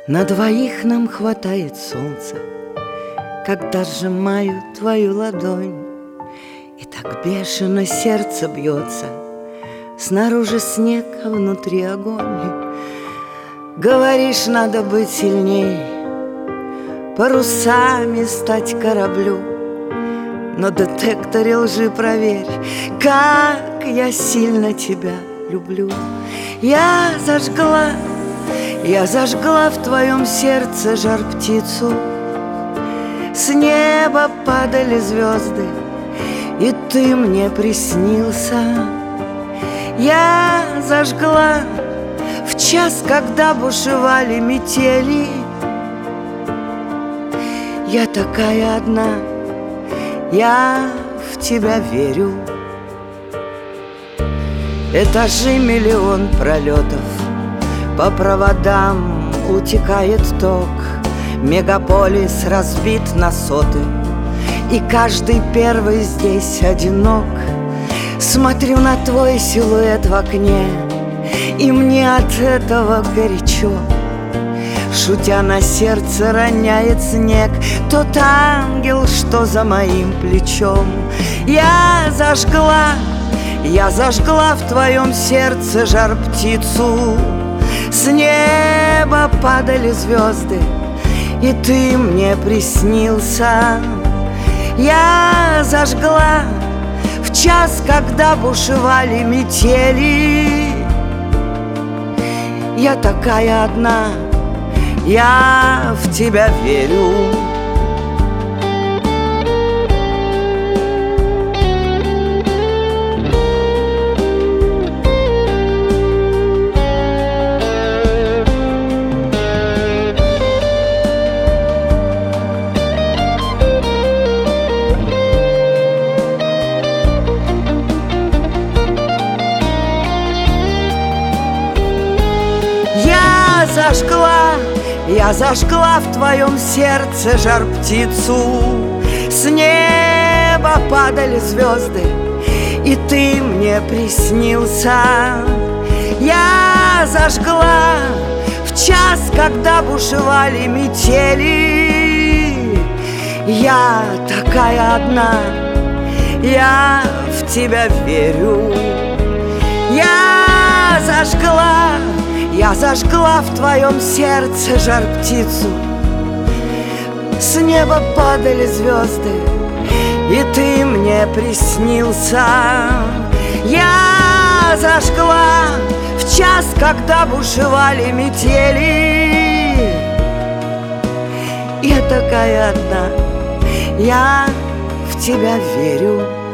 На двоих нам хватает солнца, когда сжимаю твою ладонь. И так бешено сердце бьется, снаружи снег, а внутри огонь. Говоришь, надо быть сильней, парусами стать кораблю. Но детекторе лжи проверь, как я сильно тебя люблю. Я зажгла в твоем сердце жар-птицу. С неба падали звезды, и ты мне приснился. Я зажгла в час, когда бушевали метели. Я такая одна, я в тебя верю. Этажи миллион пролетов, по проводам утекает ток. Мегаполис разбит на соты, и каждый первый здесь одинок. Смотрю на твой силуэт в окне, и мне от этого горячо. Шутя на сердце роняет снег тот ангел, что за моим плечом. Я зажгла в твоем сердце жар-птицу. С неба падали звезды, и ты мне приснился. Я зажгла в час, когда бушевали метели. Я такая одна, я в тебя верю. Я зажгла в твоем сердце жар-птицу. С неба падали звезды, и ты мне приснился. Я зажгла в час, когда бушевали метели. Я такая одна, я в тебя верю. Я зажгла в твоем сердце жар-птицу. С неба падали звезды, и ты мне приснился. Я зажгла в час, когда бушевали метели. Я такая одна, я в тебя верю.